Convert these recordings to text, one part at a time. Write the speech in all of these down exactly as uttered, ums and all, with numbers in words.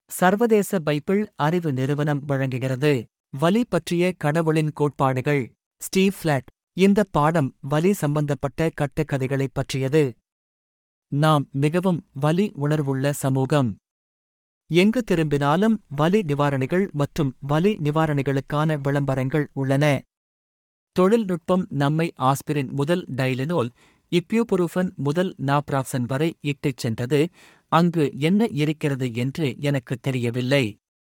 சர்வதேச பைபிள் அறிவு நிறுவனம் வழங்குகிறது. வலி பற்றிய கடவுளின் கோட்பாடுகள். Steve Flatt. இந்த பாடம் வலி சம்பந்தப்பட்ட கட்டுக்கதைகளைப் பற்றியது. நாம் மிகவும் வலி உணர்வுள்ள சமூகம். எங்கு திரும்பினாலும் வலி நிவாரணிகள் மற்றும் வலி நிவாரணிகளுக்கான விளம்பரங்கள் உள்ளன. தொழில்நுட்பம் நம்மை ஆஸ்பிரின் முதல் டைலனோல், இப்யூபுரூஃபன் முதல் நாப்ராக்சன் வரை இட்டுச் சென்றது. அங்கு என்ன இருக்கிறது என்று எனக்கு தெரியவில்லை.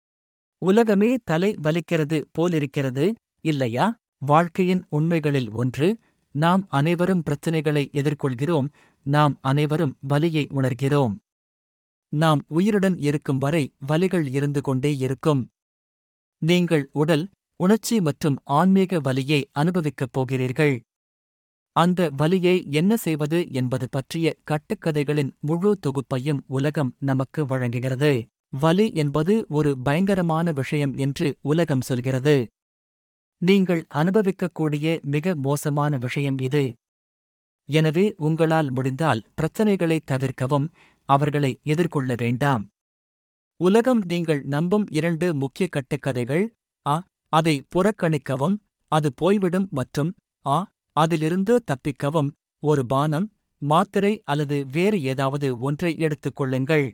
உலகமே தலை வலிக்கிறது போலிருக்கிறது, இல்லையா? வாழ்க்கையின் உண்மைகளில் ஒன்று, நாம் அனைவரும் பிரச்சினைகளை எதிர்கொள்கிறோம். நாம் அனைவரும் வலியை உணர்கிறோம். நாம் உயிருடன் இருக்கும் வரை வலிகள் இருந்து கொண்டே இருக்கும். நீங்கள் உடல், உணர்ச்சி மற்றும் ஆன்மீக வலியை அனுபவிக்கப் போகிறீர்கள். அந்த வலியை என்ன செய்வது என்பது பற்றிய கட்டுக்கதைகளின் முழு தொகுப்பையும் உலகம் நமக்கு வழங்குகிறது. வலி என்பது ஒரு பயங்கரமான விஷயம் என்று உலகம் சொல்கிறது. நீங்கள் அனுபவிக்கக்கூடிய மிக மோசமான விஷயம் இது. எனவே உங்களால் முடிந்தால் பிரச்சனைகளை தவிர்க்கவும், அவர்களை எதிர்கொள்ள வேண்டாம். உலகம் நீங்கள் நம்பும் இரண்டு முக்கிய கட்டுக்கதைகள்: அ அதை புறக்கணிக்கவும், அது போய்விடும், மற்றும் ஆ அதிலிருந்து தப்பிக்கவும், ஒரு பானம், மாத்திரை அல்லது வேறு ஏதாவது ஒன்றை எடுத்துக் கொள்ளுங்கள்.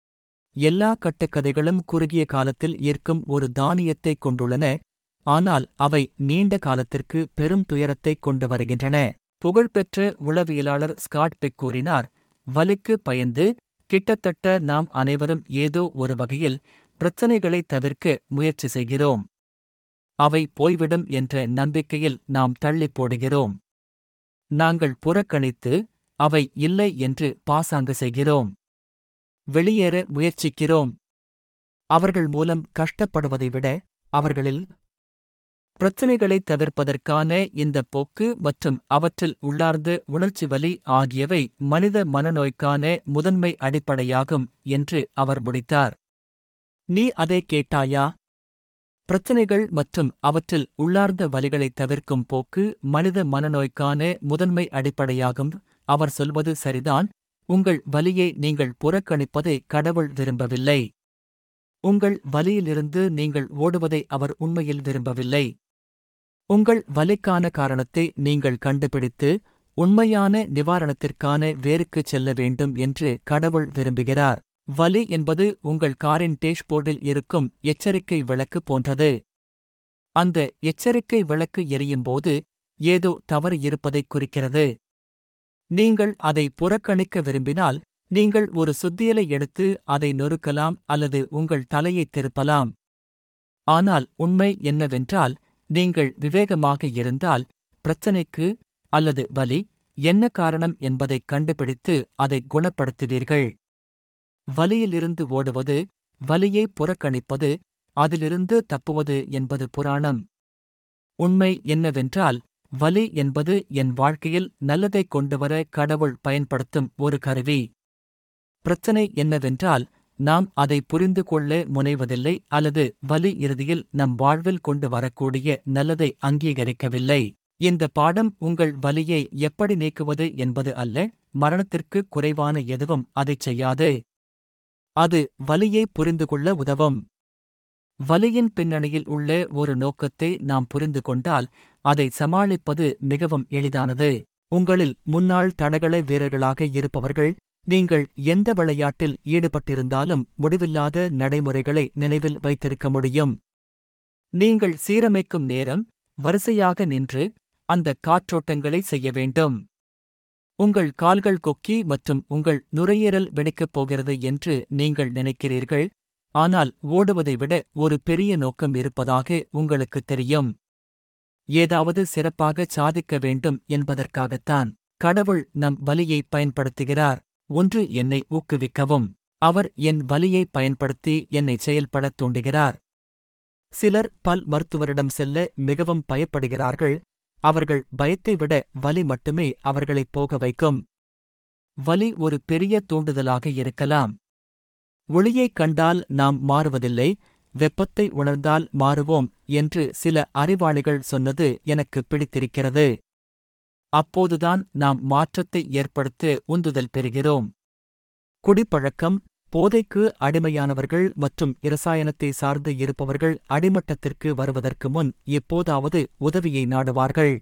எல்லா கட்டுக்கதைகளும் குறுகிய காலத்தில் ஈர்க்கும் ஒரு தானியத்தைக் கொண்டுள்ளன, ஆனால் அவை நீண்ட காலத்திற்கு பெரும் துயரத்தைக் கொண்டு வருகின்றன. புகழ்பெற்ற உளவியலாளர் ஸ்காட் பெக் கூறினார், வலிக்கு பயந்து, கிட்டத்தட்ட நாம் அனைவரும் ஏதோ ஒரு வகையில் பிரச்சனைகளை தவிர்க்க முயற்சி செய்கிறோம். அவை போய்விடும் என்ற நம்பிக்கையில் நாம் தள்ளிப் போடுகிறோம். நாங்கள் புறக்கணித்து, அவை இல்லை என்று பாசாங்கு செய்கிறோம். வெளியேற முயற்சிக்கிறோம். அவர்கள் மூலம் கஷ்டப்படுவதை விட, அவர்களில் பிரச்சினைகளைத் தவிர்ப்பதற்கான இந்த போக்கு மற்றும் அவற்றில் உள்ளார்ந்த உணர்ச்சி வலி ஆகியவை மனித மனநோய்க்கான முதன்மை அடிப்படையாகும் என்று அவர் முடித்தார். நீ அதை கேட்டாயா? பிரச்சினைகள் மற்றும் அவற்றில் உள்ளார்ந்த வலிகளைத் தவிர்க்கும் போக்கு மனித மனநோய்க்கான முதன்மை அடிப்படையாகும். அவர் சொல்வது சரிதான். உங்கள் வலியை நீங்கள் புறக்கணிப்பதை கடவுள் விரும்பவில்லை. உங்கள் வலியிலிருந்து நீங்கள் ஓடுவதை அவர் உண்மையில் விரும்பவில்லை. உங்கள் வலிக்கான காரணத்தை நீங்கள் கண்டுபிடித்து, உண்மையான நிவாரணத்திற்கான வேருக்குச் செல்ல வேண்டும் என்று கடவுள் விரும்புகிறார். வலி என்பது உங்கள் காரின் டேஷ்போர்டில் இருக்கும் எச்சரிக்கை விளக்கு போன்றது. அந்த எச்சரிக்கை விளக்கு எரியும்போது ஏதோ தவறு இருப்பதைக் குறிக்கிறது. நீங்கள் அதை புறக்கணிக்க விரும்பினால், நீங்கள் ஒரு சுத்தியலை எடுத்து அதை நொறுக்கலாம் அல்லது உங்கள் தலையைத் திருப்பலாம். ஆனால் உண்மை என்னவென்றால், நீங்கள் விவேகமாக இருந்தால், பிரச்சனைக்கு அல்லது வலி என்ன காரணம் என்பதைக் கண்டுபிடித்து அதை குணப்படுத்துவீர்கள். வலியிலிருந்து ஓடுவது, வலியை புறக்கணிப்பது, அதிலிருந்து தப்புவது என்பது புராணம். உண்மை என்னவென்றால், வலி என்பது என் வாழ்க்கையில் நல்லதைக் கொண்டுவர கடவுள் பயன்படுத்தும் ஒரு கருவி. பிரச்சனை என்னவென்றால், நாம் அதை புரிந்து கொள்ள முனைவதில்லை அல்லது வலி இறுதியில் நம் வாழ்வில் கொண்டு வரக்கூடிய நல்லதை அங்கீகரிக்கவில்லை. இந்த பாடம் உங்கள் வலியை எப்படி நீக்குவது என்பது அல்ல. மரணத்திற்கு குறைவான எதுவும் அதைச் செய்யாது. அது வலியை புரிந்து கொள்ள உதவும். வலியின் பின்னணியில் உள்ள ஒரு நோக்கத்தை நாம் புரிந்து கொண்டால், அதை சமாளிப்பது மிகவும் எளிதானது. உங்களில் முன்னாள் தடகள வீரர்களாக இருப்பவர்கள், நீங்கள் எந்த விளையாட்டில் ஈடுபட்டிருந்தாலும் முடிவில்லாத நடைமுறைகளை நினைவில் வைத்திருக்க முடியும். நீங்கள் சீரமைக்கும் நேரம், வரிசையாக நின்று, அந்த காற்றோட்டங்களை செய்ய வேண்டும். உங்கள் கால்கள் கொக்கி மற்றும் உங்கள் நுரையீரல் வெடிக்கப் போகிறது என்று நீங்கள் நினைக்கிறீர்கள், ஆனால் ஓடுவதை விட ஒரு பெரிய நோக்கம் இருப்பதாக உங்களுக்குத் தெரியும். ஏதாவது சிறப்பாகச் சாதிக்க வேண்டும் என்பதற்காகத்தான் கடவுள் நம் வலியை பயன்படுத்துகிறார். ஒன்று, என்னை ஊக்குவிக்கவும். அவர் என் வலியை பயன்படுத்தி என்னை செயல்படத் தூண்டுகிறார். சிலர் பல் மருத்துவரிடம் செல்ல மிகவும் பயப்படுகிறார்கள். அவர்கள் பயத்தை விட வலி மட்டுமே அவர்களைப் போக வைக்கும். வலி ஒரு பெரிய தூண்டுதலாக இருக்கலாம். ஒளியைக் கண்டால் நாம் மாறுவதில்லை, வெப்பத்தை உணர்ந்தால் மாறுவோம் என்று சில அறிவாளிகள் சொன்னது எனக்கு பிடித்திருக்கிறது. அப்போதுதான் நாம் மாற்றத்தை ஏற்படுத்த உந்துதல் பெறுகிறோம். குடிப்பழக்கம், போதைக்கு அடிமையானவர்கள் மற்றும் இரசாயனத்தை சார்ந்து இருப்பவர்கள் அடிமட்டத்திற்கு வருவதற்கு முன் எப்போதாவது உதவியை நாடுவார்கள்.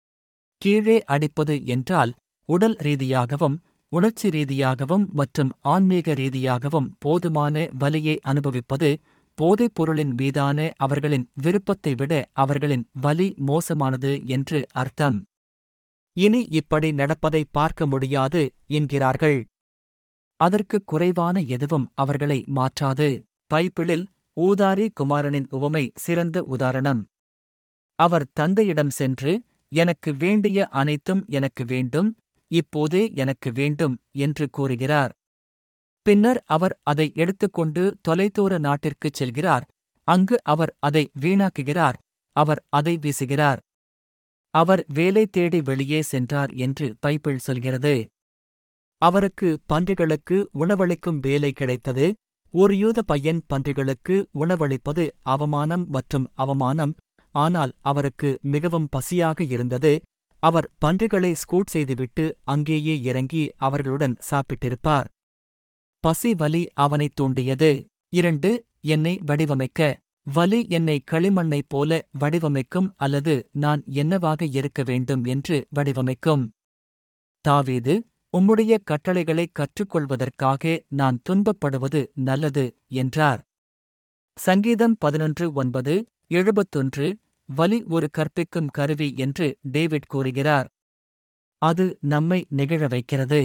கீழே அடிப்பது என்றால் உடல் ரீதியாகவும் உணர்ச்சி ரீதியாகவும் மற்றும் ஆன்மீக ரீதியாகவும் போதுமான வலியை அனுபவிப்பது. போதைப் பொருளின் மீதான அவர்களின் விருப்பத்தை விட அவர்களின் வலி மோசமானது என்று அர்த்தம். இனி இப்படி நடப்பதை பார்க்க முடியாது என்கிறார்கள். அதற்கு குறைவான எதுவும் அவர்களை மாற்றாது. பைபிளில் ஊதாரி குமாரனின் உவமை சிறந்த உதாரணம். அவர் தந்தையிடம் சென்று, எனக்கு வேண்டிய அனைத்தும் எனக்கு வேண்டும், இப்போதே எனக்கு வேண்டும் என்று கூறுகிறார். பின்னர் அவர் அதை எடுத்துக்கொண்டு தொலைதூர நாட்டிற்குச் செல்கிறார். அங்கு அவர் அதை வீணாக்குகிறார். அவர் அதை வீசுகிறார். அவர் வேலை தேடி வெளியே சென்றார் என்று பைபிள் சொல்கிறது. அவருக்கு பன்றிகளுக்கு உணவளிக்கும் வேலை கிடைத்தது. ஒரு யூத பையன் பன்றிகளுக்கு உணவளிப்பது அவமானம் மற்றும் அவமானம். ஆனால் அவருக்கு மிகவும் பசியாக இருந்தது. அவர் பன்றிகளை ஸ்கூட் செய்துவிட்டு அங்கேயே இறங்கி அவர்களுடன் சாப்பிட்டிருப்பார். பசி வலி அவனைத் தூண்டியது. இரண்டு. என்னை வடிவமைக்க. வலி என்னை களிமண்ணைப் போல வடிவமைக்கும் அல்லது நான் என்னவாக இருக்க வேண்டும் என்று வடிவமைக்கும். தாவீது, உம்முடைய கட்டளைகளைக் கற்றுக்கொள்வதற்காக நான் துன்பப்படுவது நல்லது என்றார். சங்கீதம் பதினொன்று ஒன்பது எழுபத்தொன்று. வலி ஒரு கற்பிக்கும் கருவி என்று டேவிட் கூறுகிறார். அது நம்மை நெகிழ வைக்கிறது.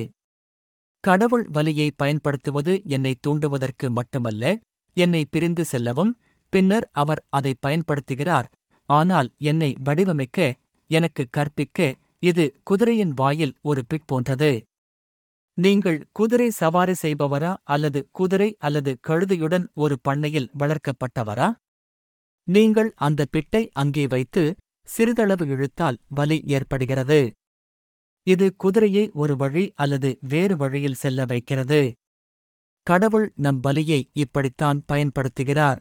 கடவுள் வலியை பயன்படுத்துவது என்னை தூண்டுவதற்கு மட்டுமல்ல, என்னை பிரிந்து செல்லவும். பின்னர் அவர் அதை பயன்படுத்துகிறார். ஆனால் என்னை வடிவமைக்க, எனக்கு கற்பிக்க. இது குதிரையின் வாயில் ஒரு பிட் போன்றது. நீங்கள் குதிரை சவாரி செய்பவரா அல்லது குதிரை அல்லது கழுதையுடன் ஒரு பண்ணையில் வளர்க்கப்பட்டவரா? நீங்கள் அந்த பிட்டை அங்கே வைத்து சிறிதளவு இழுத்தால் வலி ஏற்படுகிறது. இது குதிரையை ஒரு வழி அல்லது வேறு வழியில் செல்ல வைக்கிறது. கடவுள் நம் வலியை இப்படித்தான் பயன்படுத்துகிறார்.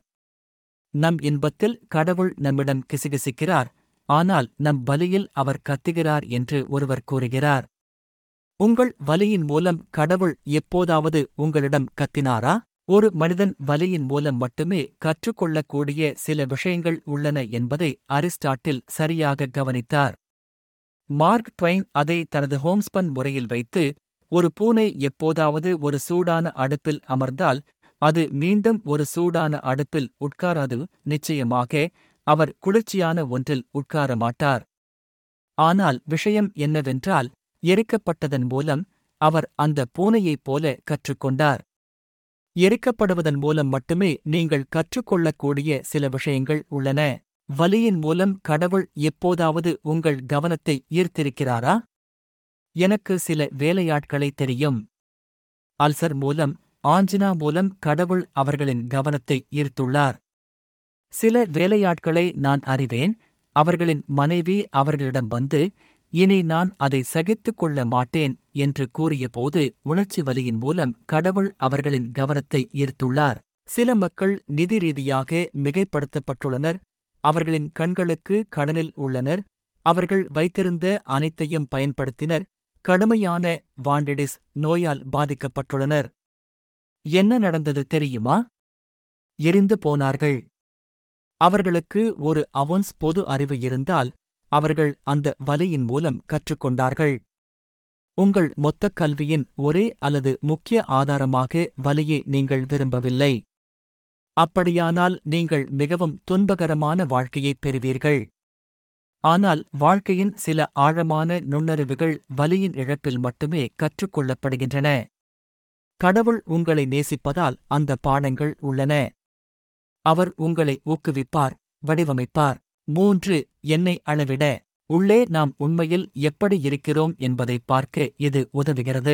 நம் இன்பத்தில் கடவுள் நம்மிடம் கிசுகிசுக்கிறார், ஆனால் நம் வலியில் அவர் கத்துகிறார் என்று ஒருவர் கூறுகிறார். உங்கள் வலியின் மூலம் கடவுள் எப்போதாவது உங்களிடம் கத்தினாரா? ஒரு மனிதன் வலியின் மூலம் மட்டுமே கற்றுக்கொள்ளக்கூடிய சில விஷயங்கள் உள்ளன என்பதை அரிஸ்டாட்டில் சரியாக கவனித்தார். மார்க் ட்வைன் அதை தனது ஹோம்ஸ்பன் முறையில் வைத்து, ஒரு பூனை எப்போதாவது ஒரு சூடான அடுப்பில் அமர்ந்தால் அது மீண்டும் ஒரு சூடான அடுப்பில் உட்காராது. நிச்சயமாக அவர் குளிர்ச்சியான ஒன்றில் உட்கார மாட்டார். ஆனால் விஷயம் என்னவென்றால், எரிக்கப்பட்டதன் மூலம் அவர் அந்த பூனையைப் போல கற்றுக்கொண்டார். எரிக்கப்படுவதன் மூலம் மட்டுமே நீங்கள் கற்றுக்கொள்ளக்கூடிய சில விஷயங்கள் உள்ளன. வலியின் மூலம் கடவுள் எப்போதாவது உங்கள் கவனத்தை ஈர்த்திருக்கிறாரா? எனக்கு சில வேலையாட்களை தெரியும். அல்சர் மூலம், ஆஞ்சினா மூலம் கடவுள் அவர்களின் கவனத்தை ஈர்த்துள்ளார். சில வேலையாட்களை நான் அறிவேன். அவர்களின் மனைவி அவர்களிடம் வந்து, இனி நான் அதை சகித்துக் கொள்ள மாட்டேன் என்று கூறியபோது உணர்ச்சி வலியின் மூலம் கடவுள் அவர்களின் கவனத்தை ஈர்த்துள்ளார். சில மக்கள் நிதி ரீதியாக மிகைப்படுத்தப்பட்டுள்ளனர். அவர்களின் கண்களுக்கு கடனில் உள்ளனர். அவர்கள் வைத்திருந்த அனைத்தையும் பயன்படுத்தினர். கடுமையான வாண்டிடிஸ் நோயால் பாதிக்கப்பட்டுள்ளனர். என்ன நடந்தது தெரியுமா? எரிந்து போனார்கள். அவர்களுக்கு ஒரு அவுன்ஸ் பொது அறிவு இருந்தால் அவர்கள் அந்த வலியின் மூலம் கற்றுக்கொண்டார்கள். உங்கள் மொத்தக் கல்வியின் ஒரே அல்லது முக்கிய ஆதாரமாக வலியை நீங்கள் விரும்பவில்லை. அப்படியானால் நீங்கள் மிகவும் துன்பகரமான வாழ்க்கையைப் பெறுவீர்கள். ஆனால் வாழ்க்கையின் சில ஆழமான நுண்ணறிவுகள் வலியின் இழப்பில் மட்டுமே கற்றுக்கொள்ளப்படுகின்றன. கடவுள் உங்களை நேசிப்பதால் அந்த பாடங்கள் உள்ளன. அவர் உங்களை ஊக்குவிப்பார், வடிவமைப்பார். மூன்று. என்னை அளவிட. உள்ளே நாம் உண்மையில் எப்படி இருக்கிறோம் என்பதைப் பார்க்க இது உதவுகிறது.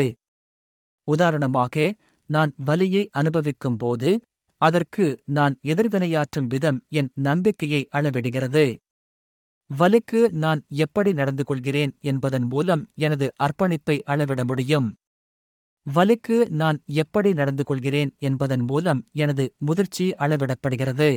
உதாரணமாக, நான் வலியை அனுபவிக்கும் போது அதற்கு நான் எதிர்வினையாற்றும் விதம் என் நம்பிக்கையை அளவிடுகிறது. வலிக்கு நான் எப்படி நடந்து கொள்கிறேன் என்பதன் மூலம் எனது அர்ப்பணிப்பை அளவிட முடியும். வலிக்கு நான் எப்படி நடந்து கொள்கிறேன் என்பதன் மூலம் எனது முதிர்ச்சி அளவிடப்படுகிறது.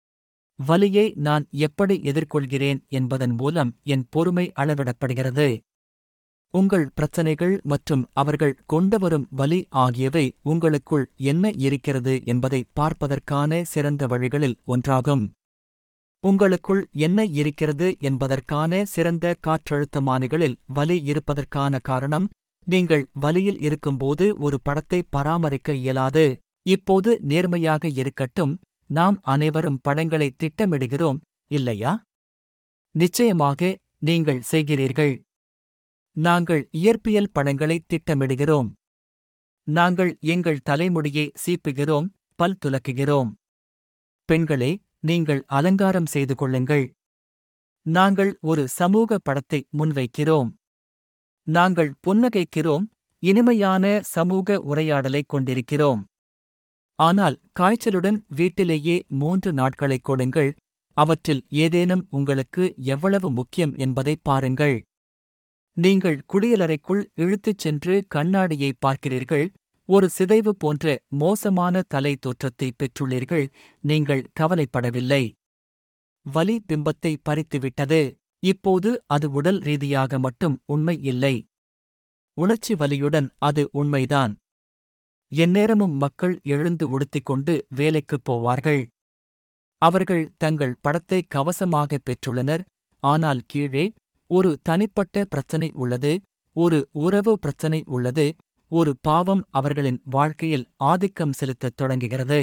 வலியை நான் எப்படி எதிர்கொள்கிறேன் என்பதன் மூலம் என் பொறுமை அளவிடப்படுகிறது. உங்கள் பிரச்சனைகள் மற்றும் அவர்கள் கொண்டுவரும் வலி ஆகியவை உங்களுக்குள் என்ன இருக்கிறது என்பதை பார்ப்பதற்கான சிறந்த வழிகளில் ஒன்றாகும். உங்களுக்குள் என்ன இருக்கிறது என்பதற்கான சிறந்த காற்றழுத்தமானிகளில் வலி இருப்பதற்கான காரணம், நீங்கள் வலியில் இருக்கும்போது ஒரு படத்தை பராமரிக்க இயலாது. இப்போது நேர்மையாக இருக்கட்டும், நாம் அனைவரும் படங்களை திட்டமிடுகிறோம், இல்லையா? நிச்சயமாக நீங்கள் செய்கிறீர்கள். நாங்கள் இயற்பியல் படங்களை திட்டமிடுகிறோம். நாங்கள் எங்கள் தலைமுடியை சீப்புகிறோம், பல் துலக்குகிறோம். பெண்களே, நீங்கள் அலங்காரம் செய்து கொள்ளுங்கள். நாங்கள் ஒரு சமூக படத்தை முன்வைக்கிறோம். நாங்கள் புன்னகைக்கிறோம், இனிமையான சமூக உரையாடலைக் கொண்டிருக்கிறோம். ஆனால் காய்ச்சலுடன் வீட்டிலேயே மூன்று நாட்களைக் கொடுங்கள், அவற்றில் ஏதேனும் உங்களுக்கு எவ்வளவு முக்கியம் என்பதைப் பாருங்கள். நீங்கள் குளியலறைக்குள் இழுத்துச் சென்று கண்ணாடியை பார்க்கிறீர்கள், ஒரு சிதைவு போன்ற மோசமான தலை தோற்றத்தை பெற்றுள்ளீர்கள், நீங்கள் கவலைப்படவில்லை. வலி பிம்பத்தை பறித்துவிட்டது. இப்போது அது உடல் ரீதியாக மட்டும் உண்மை இல்லை. உணர்ச்சி வலியுடன் அது உண்மைதான். எந்நேரமும் மக்கள் எழுந்து உடுத்திக்கொண்டு வேலைக்குப் போவார்கள். அவர்கள் தங்கள் படத்தை கவசமாகப் பெற்றுள்ளனர், ஆனால் கீழே ஒரு தனிப்பட்ட பிரச்சனை உள்ளது, ஒரு உறவு பிரச்சனை உள்ளது, ஒரு பாவம் அவர்களின் வாழ்க்கையில் ஆதிக்கம் செலுத்தத் தொடங்குகிறது.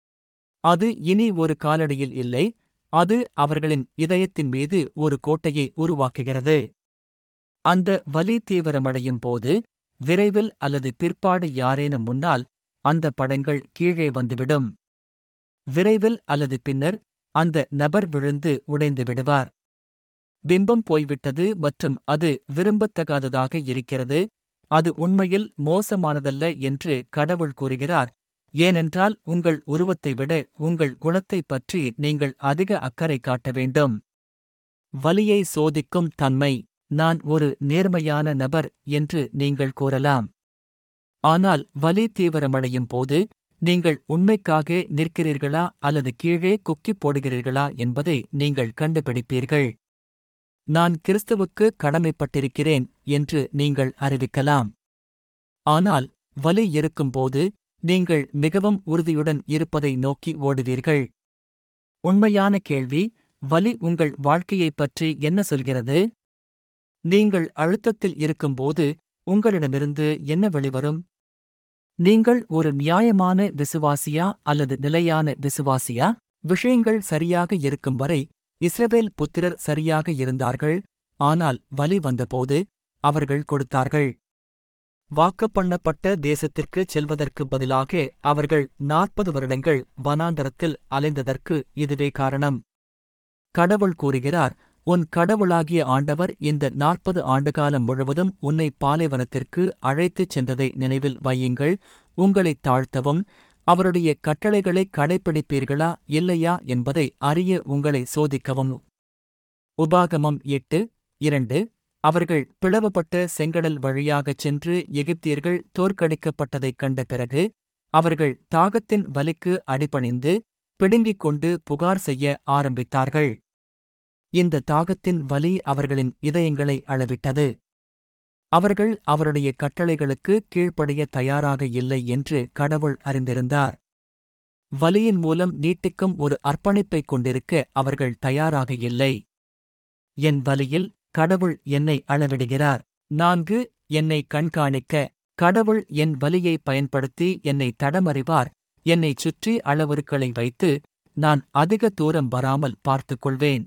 அது இனி ஒரு காலடியில் இல்லை, அது அவர்களின் இதயத்தின் மீது ஒரு கோட்டையை உருவாக்குகிறது. அந்த வலி தீவிரமடையும் போது, விரைவில் அல்லது பிற்பாடு யாரேனும் முன்னால், அந்த படங்கள் கீழே வந்துவிடும். விரைவில் அல்லது பின்னர், அந்த நபர் விழுந்து உடைந்து விடுவார். பிம்பம் போய்விட்டது மற்றும் அது விரும்பத்தகாததாக இருக்கிறது. அது உண்மையில் மோசமானதல்ல என்று கடவுள் கூறுகிறார், ஏனென்றால் உங்கள் உருவத்தை விட உங்கள் குணத்தைப் பற்றி நீங்கள் அதிக அக்கறை காட்ட வேண்டும். வலியை சோதிக்கும் தன்மை. நான் ஒரு நேர்மையான நபர் என்று நீங்கள் கூறலாம். ஆனால் வலி தீவிரமடையும் போது, நீங்கள் உண்மைக்காக நிற்கிறீர்களா அல்லது கீழே குக்கிப் போடுகிறீர்களா என்பதை நீங்கள் கண்டுபிடிப்பீர்கள். நான் கிறிஸ்துவுக்கு கடமைப்பட்டிருக்கிறேன் என்று நீங்கள் அறிவிக்கலாம். ஆனால் வலி இருக்கும்போது, நீங்கள் மிகவும் உறுதியுடன் இருப்பதை நோக்கி ஓடுவீர்கள். உண்மையான கேள்வி, வலி உங்கள் வாழ்க்கையைப் பற்றி என்ன சொல்கிறது? நீங்கள் அழுத்தத்தில் இருக்கும்போது உங்களிடமிருந்து என்ன வெளிவரும்? நீங்கள் ஒரு நியாயமான விசுவாசியா அல்லது நிலையான விசுவாசியா? விஷயங்கள் சரியாக இருக்கும் வரை இஸ்ரவேல் புத்திரர் சரியாக இருந்தார்கள், ஆனால் வலி வந்தபோது அவர்கள் கொடுத்தார்கள். வாக்குப்பண்ணப்பட்ட தேசத்திற்குச் செல்வதற்குப் பதிலாக அவர்கள் நாற்பது வருடங்கள் வனாந்தரத்தில் அலைந்ததற்கு இதுவே காரணம். கடவுள் கூறுகிறார், உன் கடவுளாகிய ஆண்டவர் இந்த நாற்பது ஆண்டுகாலம் முழுவதும் உன்னை பாலைவனத்திற்கு அழைத்துச் சென்றதை நினைவில் வையுங்கள், உங்களைத் தாழ்த்தவும், அவருடைய கட்டளைகளைக் கடைப்பிடிப்பீர்களா இல்லையா என்பதை அறிய உங்களை சோதிக்கவும். உபாகமம் எட்டு இரண்டு. அவர்கள் பிளவுபட்ட செங்கடல் வழியாகச் சென்று எகிப்தியர்கள் தோற்கடிக்கப்பட்டதைக் கண்ட பிறகு, அவர்கள் தாகத்தின் வலிக்கு அடிபணிந்து பிடுங்கிக் கொண்டு புகார் செய்ய ஆரம்பித்தார்கள். இந்த தாகத்தின் வலி அவர்களின் இதயங்களை அளவிட்டது. அவர்கள் அவருடைய கட்டளைகளுக்கு கீழ்ப்படிய தயாராக இல்லை என்று கடவுள் அறிந்திருந்தார். வலியின் மூலம் நீட்டிக்கும் ஒரு அர்ப்பணிப்பைக் கொண்டிருக்க அவர்கள் தயாராக இல்லை. என் வலியில் கடவுள் என்னை அளவிடுகிறார். நான்கு. என்னை கண்காணிக்க. கடவுள் என் வலியை பயன்படுத்தி என்னை தடமறிவார், என்னைச் சுற்றி அளவுருக்களை வைத்து நான் அதிக தூரம் வராமல் பார்த்துக் கொள்வேன்.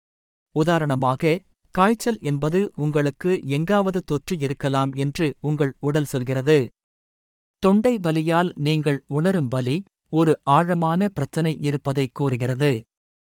உதாரணமாக, காய்ச்சல் என்பது உங்களுக்கு எங்காவது தொற்று இருக்கலாம் என்று உங்கள் உடல் சொல்கிறது. தொண்டை வலியால் நீங்கள் உணரும் வலி ஒரு ஆழமான பிரச்சனை இருப்பதைக் கூறுகிறது.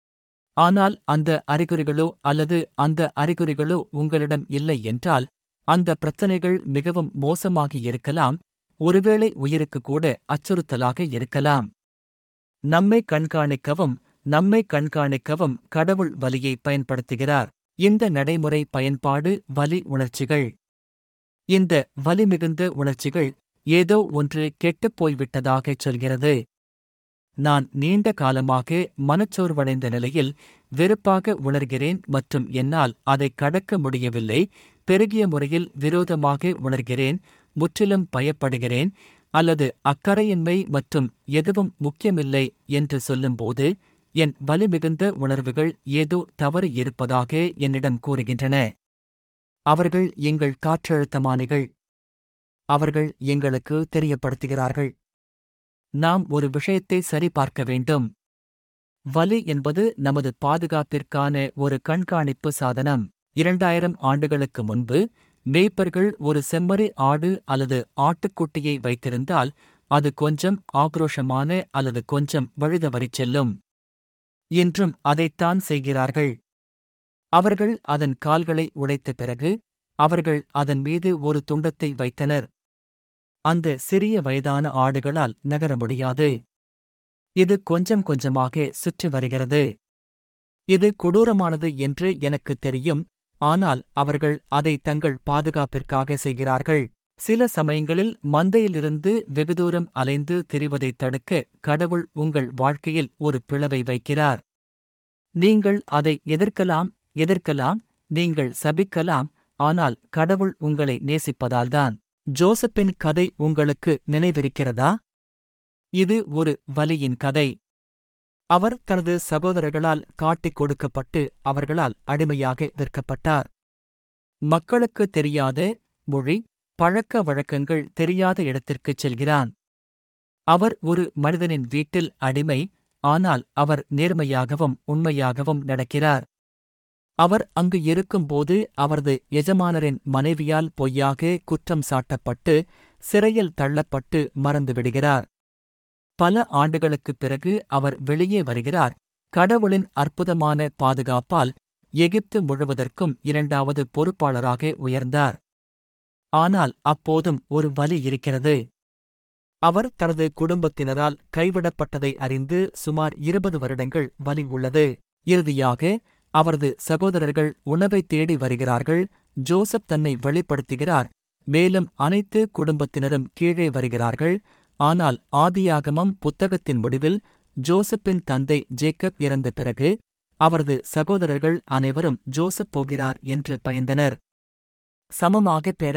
ஆனால் அந்த அறிகுறிகளோ அல்லது அந்த அறிகுறிகளோ உங்களிடம் இல்லை என்றால், அந்த பிரச்சனைகள் மிகவும் மோசமாகி இருக்கலாம், ஒருவேளை உயிருக்கு கூட அச்சுறுத்தலாக இருக்கலாம். நம்மை கண்காணிக்கவும் நம்மை கண்காணிக்கவும் கடவுள் வலியை பயன்படுத்துகிறார். இந்த நடைமுறை பயன்பாடு வலி உணர்ச்சிகள். இந்த வலிமிகுந்த உணர்ச்சிகள் ஏதோ ஒன்று கெட்டுப் போய்விட்டதாகச் சொல்கிறது. நான் நீண்ட காலமாக மனச்சோர்வடைந்த நிலையில் வெறுப்பாக உணர்கிறேன் மற்றும் என்னால் அதைக் கடக்க முடியவில்லை. பெருகிய முறையில் விரோதமாக உணர்கிறேன், முற்றிலும் பயப்படுகிறேன், அல்லது அக்கறையின்மை மற்றும் எதுவும் முக்கியமில்லை என்று சொல்லும்போது என் வலிமிகுந்த உணர்வுகள் ஏதோ தவறு இருப்பதாக என்னிடம் கூறுகின்றன. அவர்கள் எங்கள் காற்றழுத்தமானிகள். அவர்கள் எங்களுக்கு தெரியப்படுத்துகிறார்கள். நாம் ஒரு விஷயத்தை சரிபார்க்க வேண்டும். வலி என்பது நமது பாதுகாப்பிற்கான ஒரு கண்காணிப்பு சாதனம். இரண்டாயிரம் ஆண்டுகளுக்கு முன்பு மேய்ப்பர்கள் ஒரு செம்மறி ஆடு அல்லது ஆட்டுக்குட்டியை வைத்திருந்தால் அது கொஞ்சம் ஆக்ரோஷமான அல்லது கொஞ்சம் வழிதவறிச் செல்லும். இன்றும் அதைத்தான் செய்கிறார்கள். அவர்கள் அதன் கால்களை உடைத்த பிறகு அவர்கள் அதன் மீது ஒரு துண்டத்தை வைத்தனர். அந்த சிறிய வயதான ஆடுகளால் நகர முடியாது. இது கொஞ்சம் கொஞ்சமாக சுற்றி வருகிறது. இது கொடூரமானது என்று எனக்கு தெரியும், ஆனால் அவர்கள் அதை தங்கள் பாதுகாப்பிற்காக செய்கிறார்கள். சில சமயங்களில் மந்தையிலிருந்து வெகுதூரம் அலைந்து திரிவதைத் தடுக்க கடவுள் உங்கள் வாழ்க்கையில் ஒரு பிளவை வைக்கிறார். நீங்கள் அதை எதிர்க்கலாம், எதிர்க்கலாம், நீங்கள் சபிக்கலாம், ஆனால் கடவுள் உங்களை நேசிப்பதால்தான். ஜோசப்பின் கதை உங்களுக்கு நினைவிருக்கிறதா? இது ஒரு வலியின் கதை. அவர் தனது சகோதரர்களால் காட்டிக் கொடுக்கப்பட்டு அவர்களால் அடிமையாக விற்கப்பட்டார். மக்களுக்கு தெரியாத மொழி, பழக்க வழக்கங்கள் தெரியாத இடத்திற்குச் செல்கிறான். அவர் ஒரு மனிதனின் வீட்டில் அடிமை, ஆனால் அவர் நேர்மையாகவும் உண்மையாகவும் நடக்கிறார். அவர் அங்கு இருக்கும்போது அவரது எஜமானரின் மனைவியால் பொய்யாக குற்றம் சாட்டப்பட்டு சிறையில் தள்ளப்பட்டு மறந்துவிடுகிறார். பல ஆண்டுகளுக்குப் பிறகு அவர் வெளியே வருகிறார். கடவுளின் அற்புதமான பாதுகாப்பால் எகிப்து முழுவதற்கும் இரண்டாவது பொறுப்பாளராக உயர்ந்தார். ஆனால் அப்போதும் ஒரு வலி இருக்கிறது. அவர் தனது குடும்பத்தினரால் கைவிடப்பட்டதை அறிந்து சுமார் இருபது வருடங்கள் வலி உள்ளது. இறுதியாக அவரது சகோதரர்கள் உணவை தேடி வருகிறார்கள். ஜோசப் தன்னை வெளிப்படுத்துகிறார், மேலும் அனைத்து குடும்பத்தினரும் கீழே வருகிறார்கள். ஆனால் ஆதியாகமம் புத்தகத்தின் முடிவில் ஜோசப்பின் தந்தை ஜேக்கப் இறந்த பிறகு அவரது சகோதரர்கள் அனைவரும் ஜோசப் போகிறார் என்று பயந்தனர். சமமாக பெற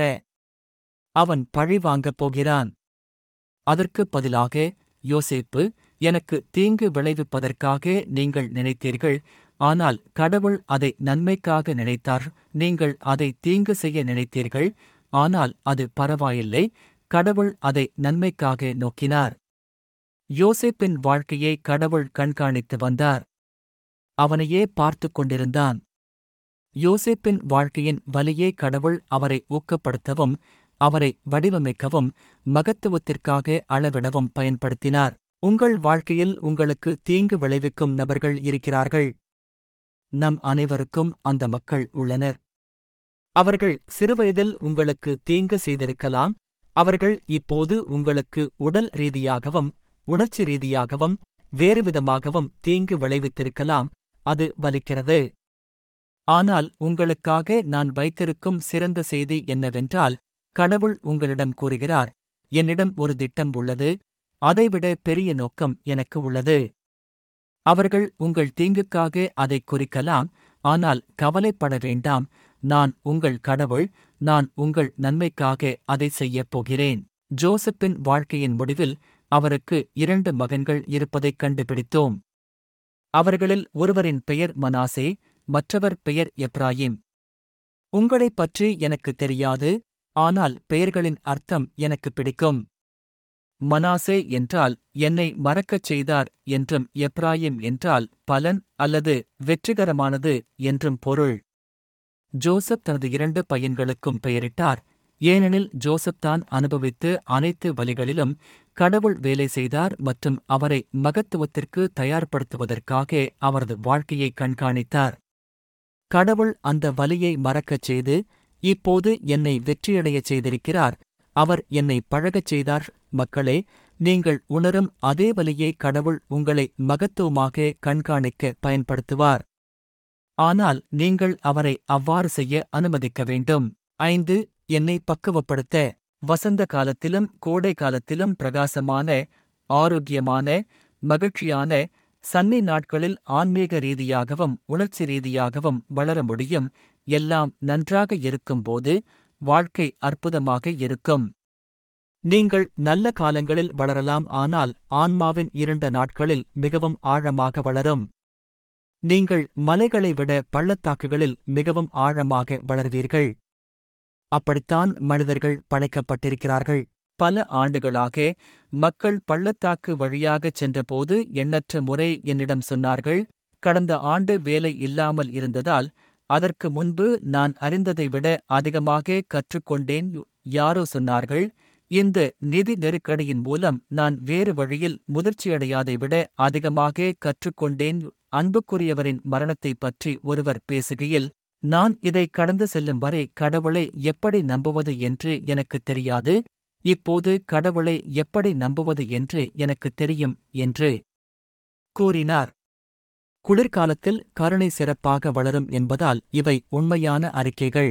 அவன் பழி வாங்கப் போகிறான். அதற்குப் பதிலாக, யோசேப்பு, எனக்கு தீங்கு விளைவிப்பதற்காக நீங்கள் நினைத்தீர்கள், ஆனால் கடவுள் அதை நன்மைக்காக நினைத்தார். நீங்கள் அதை தீங்கு செய்ய நினைத்தீர்கள், ஆனால் அது பரவாயில்லை, கடவுள் அதை நன்மைக்காக நோக்கினார். யோசேப்பின் வாழ்க்கையை கடவுள் கண்காணித்து வந்தார். அவனையே பார்த்துக் கொண்டிருந்தான். யோசேப்பின் வாழ்க்கையின் வலியை கடவுள் அவரை ஊக்கப்படுத்தவும் அவரை வடிவமைக்கவும் மகத்துவத்திற்காக அளவிடவும் பயன்படுத்தினார். உங்கள் வாழ்க்கையில் உங்களுக்கு தீங்கு விளைவிக்கும் நபர்கள் இருக்கிறார்கள். நம் அனைவருக்கும் அந்த மக்கள் உள்ளனர். அவர்கள் சிறுவயதில் உங்களுக்கு தீங்கு செய்திருக்கலாம். அவர்கள் இப்போது உங்களுக்கு உடல் ரீதியாகவும் உணர்ச்சி ரீதியாகவும் வேறுவிதமாகவும் தீங்கு விளைவித்திருக்கலாம். அது வலிக்கிறது. ஆனால் உங்களுக்காக நான் வைத்திருக்கும் சிறந்த செய்தி என்னவென்றால், கடவுள் உங்களிடம் கூறுகிறார், என்னிடம் ஒரு திட்டம் உள்ளது, அதைவிட பெரிய நோக்கம் எனக்கு உள்ளது. அவர்கள் உங்கள் தீங்குக்காக அதை குறிக்கலாம், ஆனால் கவலைப்பட வேண்டாம், நான் உங்கள் கடவுள், நான் உங்கள் நன்மைக்காக அதை செய்யப் போகிறேன். ஜோசப்பின் வாழ்க்கையின் முடிவில் அவருக்கு இரண்டு மகன்கள் இருப்பதைக் கண்டுபிடித்தோம். அவர்களில் ஒருவரின் பெயர் மனாசே, மற்றவர் பெயர் எப்ராயிம். உங்களைப் பற்றி எனக்குத் தெரியாது, ஆனால் பெயர்களின் அர்த்தம் எனக்கு பிடிக்கும். மனாசே என்றால் என்னை மறக்கச் செய்தார் என்றும், எப்ராயிம் என்றால் பலன் அல்லது வெற்றிகரமானது என்றும் பொருள். ஜோசப் தனது இரண்டு பையன்களுக்கும் பெயரிட்டார், ஏனெனில் ஜோசப் தான் அனுபவித்து அனைத்து வழிகளிலும் கடவுள் வேலை செய்தார் மற்றும் அவரை மகத்துவத்திற்கு தயார்படுத்துவதற்காக அவரது வாழ்க்கையை கண்காணித்தார். கடவுள் அந்த வலியை மறக்கச் செய்து இப்போது என்னை வெற்றியடையச் செய்திருக்கிறார். அவர் என்னை பழகச் செய்தார். மக்களே, நீங்கள் உணரும் அதே வலியை கடவுள் உங்களை மகத்துவமாக கண்காணிக்க பயன்படுத்துவார். ஆனால் நீங்கள் அவரை அவ்வாறு செய்ய அனுமதிக்க வேண்டும். ஐந்து என்னை பக்குவப்படுத்த. வசந்த காலத்திலும் கோடை காலத்திலும் பிரகாசமான, ஆரோக்கியமான, மகிழ்ச்சியான, சன்னி நாட்களில் ஆன்மீக ரீதியாகவும் உணர்ச்சி ரீதியாகவும் வளர முடியும். எல்லாம் நன்றாக இருக்கும்போது வாழ்க்கை அற்புதமாக இருக்கும். நீங்கள் நல்ல காலங்களில் வளரலாம், ஆனால் ஆன்மாவின் இருண்ட நாட்களில் மிகவும் ஆழமாக வளரும். நீங்கள் மலைகளை விட பள்ளத்தாக்குகளில் மிகவும் ஆழமாக வளர்வீர்கள். அப்படித்தான் மனிதர்கள் படைக்கப்பட்டிருக்கிறார்கள். பல ஆண்டுகளாக மக்கள் பள்ளத்தாக்கு வழியாகச் சென்றபோது எண்ணற்ற முறை என்னிடம் சொன்னார்கள், கடந்த ஆண்டு வேலை இல்லாமல் இருந்ததால் அதற்கு முன்பு நான் அறிந்ததை விட அதிகமாக கற்றுக்கொண்டேன். யாரோ சொன்னார்கள், இந்த நிதி நெருக்கடியின் மூலம் நான் வேறு வழியில் முதிர்ச்சியடையாதை விட அதிகமாக கற்றுக்கொண்டேன். அன்புக்குரியவரின் மரணத்தைப் பற்றி ஒருவர் பேசுகையில், நான் இதை கடந்து செல்லும் வரை கடவுளை எப்படி நம்புவது என்று எனக்குத் தெரியாது, இப்போது கடவுளை எப்படி நம்புவது என்று எனக்குத் தெரியும் என்று கூறினார். குளிர்காலத்தில் கருணை சிறப்பாக வளரும் என்பதால் இவை உண்மையான அறிக்கைகள்.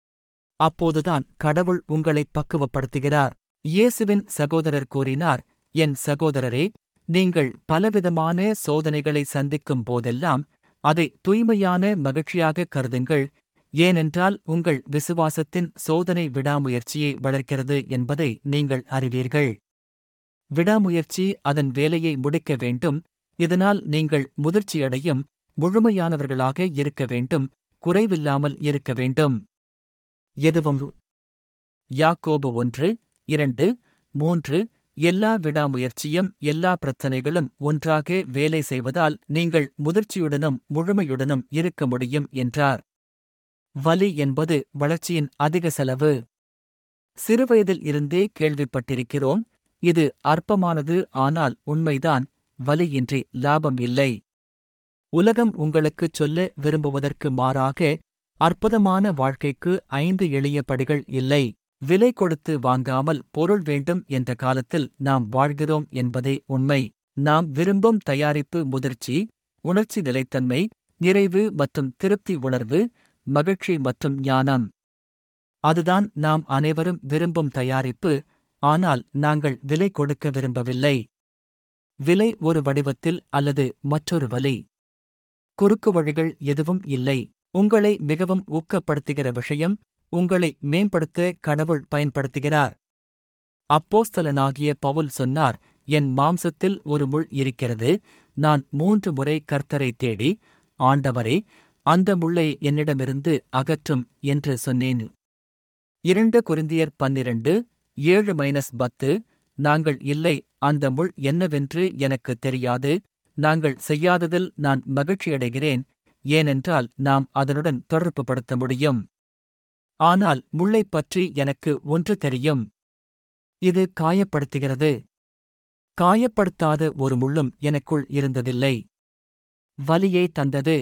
அப்போதுதான் கடவுள் உங்களை பக்குவப்படுத்துகிறார். இயேசுவின் சகோதரர் கூறினார், என் சகோதரரே, நீங்கள் பலவிதமான சோதனைகளை சந்திக்கும் போதெல்லாம் அதை தூய்மையான மகிழ்ச்சியாக கருதுங்கள், ஏனென்றால் உங்கள் விசுவாசத்தின் சோதனை விடாமுயற்சியை வளர்க்கிறது என்பதை நீங்கள் அறிவீர்கள். விடாமுயற்சி அதன் வேலையை முடிக்க வேண்டும், இதனால் நீங்கள் முதிர்ச்சியடையும் முழுமையானவர்களாக இருக்க வேண்டும், குறைவில்லாமல் இருக்க வேண்டும். எதுவும் யாக்கோபு ஒன்று இரண்டு மூன்று எல்லா விடாமுயற்சியும் எல்லா பிரச்சனைகளும் ஒன்றாக வேலை செய்வதால் நீங்கள் முதிர்ச்சியுடனும் முழுமையுடனும் இருக்க முடியும் என்றார். வலி என்பது வளர்ச்சியின் அதிக செலவு. சிறுவயதில் இருந்தே கேள்விப்பட்டிருக்கிறோம், இது அற்பமானது, ஆனால் உண்மைதான், வலியின்றி லாபம் இல்லை. உலகம் உங்களுக்குச் சொல்ல விரும்புவதற்கு மாறாக அற்புதமான வாழ்க்கைக்கு ஐந்து எளிய படிகள் இல்லை. விலை கொடுத்து வாங்காமல் பொருள் வேண்டும் என்ற காலத்தில் நாம் வாழ்கிறோம் என்பதே உண்மை. நாம் விரும்பும் தயாரிப்பு முதிர்ச்சி, உணர்ச்சி நிலைத்தன்மை, நிறைவு மற்றும் திருப்தி உணர்வு, மகிழ்ச்சி மற்றும் ஞானம். அதுதான் நாம் அனைவரும் விரும்பும் தயாரிப்பு, ஆனால் நாங்கள் விலை கொடுக்க விரும்பவில்லை. விலை ஒரு வடிவத்தில் அல்லது மற்றொரு வழி. குறுக்கு வழிகள் எதுவும் இல்லை. உங்களை மிகவும் ஊக்கப்படுத்துகிற விஷயம், உங்களை மேம்படுத்த கடவுள் பயன்படுத்துகிறார். அப்போஸ்தலனாகிய பவுல் சொன்னார், என் மாம்சத்தில் ஒரு முள் இருக்கிறது, நான் மூன்று முறை கர்த்தரை தேடி, ஆண்டவரே, அந்த முள்ளை என்னிடமிருந்து அகற்றும் என்று சொன்னேன். இரண்டு கொரிந்தியர் பன்னிரண்டு ஏழு மைனஸ் பத்து நாங்கள் இல்லை, அந்த முள் என்னவென்று எனக்குத் தெரியாது, நாங்கள் செய்யாததில் நான் மகிழ்ச்சியடைகிறேன், ஏனென்றால் நாம் அதனுடன் தொடர்புபடுத்த முடியும். ஆனால் முள்ளைப் பற்றி எனக்கு ஒன்று தெரியும், இது காயப்படுத்துகிறது. காயப்படுத்தாத ஒரு முள்ளும் எனக்குள் இருந்ததில்லை. வலியை தந்தது.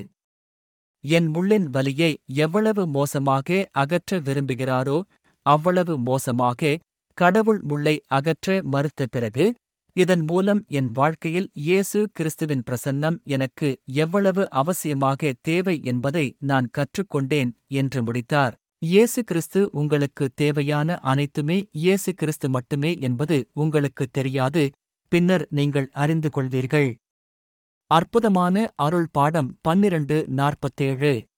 என் முள்ளின் வலியை எவ்வளவு மோசமாக அகற்ற விரும்புகிறாரோ அவ்வளவு மோசமாக கடவுள் முள்ளை அகற்ற மறுத்த பிறகு, இதன் மூலம் என் வாழ்க்கையில் இயேசு கிறிஸ்துவின் பிரசன்னம் எனக்கு எவ்வளவு அவசியமாக தேவை என்பதை நான் கற்றுக்கொண்டேன் என்று முடித்தார். இயேசு கிறிஸ்து உங்களுக்கு தேவையான அனைத்துமே இயேசு கிறிஸ்து மட்டுமே என்பது உங்களுக்குத் தெரியாது, பின்னர் நீங்கள் அறிந்து கொள்வீர்கள். அற்புதமான அருள் பாடம் பன்னிரண்டு நாற்பத்தேழு.